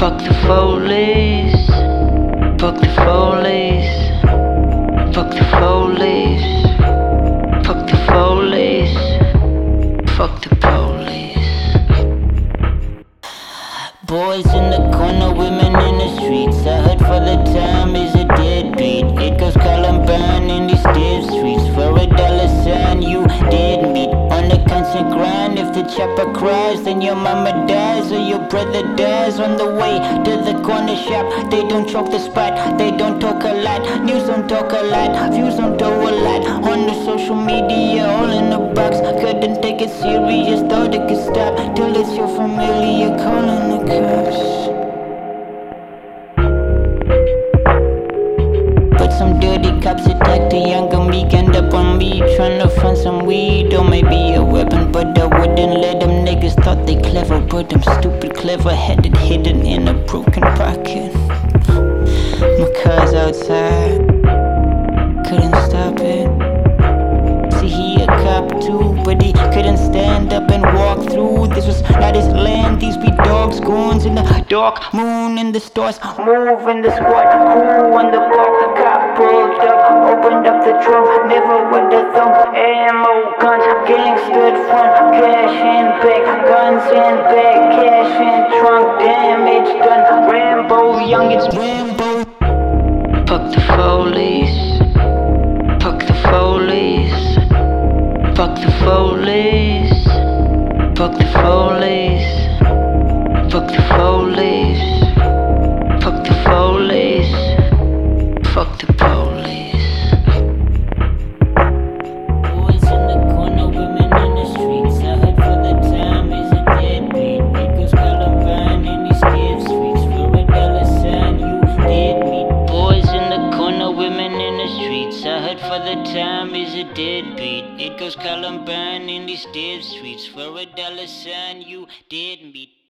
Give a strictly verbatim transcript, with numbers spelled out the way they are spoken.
Fuck the Foleys. Fuck the Foleys. Fuck the Foleys. Fuck the Foleys. Fuck the police. Boys in the corner, women in the streets. I heard for the time is a deadbeat. It goes Columbine in these dead streets. For a dollar sign, you dead meat. On the constant grind, if the chopper cries, then your mama dies or your brother dies. On the way to the corner shop, they don't choke the spot. They don't talk a lot, news don't talk a lot, views don't do a lot. On the social media, all in the box. Couldn't take it serious, thought it could stop. Till it's your familiar calling the cops. But some dirty cops attacked a younger me, end up on me, trying to find some weed or maybe a weapon, but I wouldn't let them. Niggas thought they clever, but I'm stupid clever, had it hidden in a broken pocket. My car's outside, couldn't stop it. See, he a cop too, but he couldn't stand up and walk through. This was not his land, these be dogs, goons in the dark moon in the stores, moving the squad, cool on the block. Cop pulled up, opened up the trunk, never with the thumb. Ammo, guns, gang stood front, cash in bag, guns in bag, cash in trunk, damage done. Rambo, young, it's Rambo. Fuck the Foleys. Fuck the Foleys. Fuck the Foleys. Fuck the Foleys. Fuck the Foleys. Fuck the Foleys. Fuck the police. Boys in the corner, women in the streets. I heard for the time is a deadbeat. It goes Columbine in these dead streets. For a dollar sign, you dead meat. Boys in the corner, women in the streets. I heard for the time is a deadbeat. It goes Columbine in these dead streets. For a dollar sign, you dead meat.